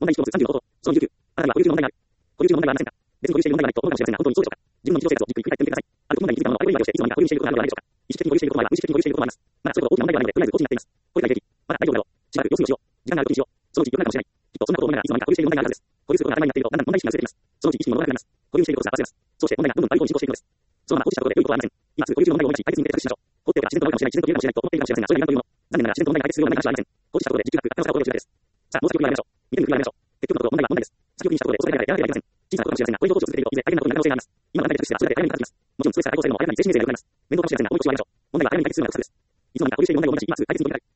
問題1項目36項。その29。あなたには保有中の問題がある。保有中の問題はありませんか？別に保有している問題がないと思うかもしれませんが、本当にそうでしょうか？自分の日常生活をじっくり振り返ってみてください。ある問題に気づいたものはあれを理解をして、いつの間にか保有していることがあるのではないでしょうか？意識的に保有していることもあれば、無意識的に保有していることもあります。まだそれほど大きな問題ではないので、とりあえず放置になっています。これが平気。まだ大丈夫だろう。しばらく様子見をしよう。時間がある時にしよう。そのうち良くなるかもしれない。きっとそんなことを思いながらいつの間にか保有している問題があるはずです。保有することが当たり前になっていると、だんだん問題意識が薄れていきます。そのうち意識に戻らなくなります。保有していることが忘れます。そうして問題がどんどん大量に進行していくのです。そのまま放置したことで良いことはありません。今すぐ保有中の問題を思い出し、解決に向けて着手しましょう。放っておけば自然と終わるかもしれない、自然と言えるかもしれないと思っているかもしれませんが、それが何というの。残念ながら自然と問題が解決するような問題がありません。放置したことで時給なく頭を使うことを知るだけです。さあ、もう先を振り返りましょう。見てみる振り返りましょう。結局のところ問題は問題です。先を気にしたことで恐れながらやらなければいけません。小さなことかもしれませんが、これ以上放置を続けていると、いずれ大変なことになる可能性があります。今の問題に着手すればそれだけ早めに片付きます。もちろんストレスが解放されるのも早めに精神衛生が良くなります。面倒かもしれませんが、思い越しをやりましょう。問題は早めに解決するのがおすすめです。いつの間にか保有している問題を思い出し、今すぐ解決に取り掛かる。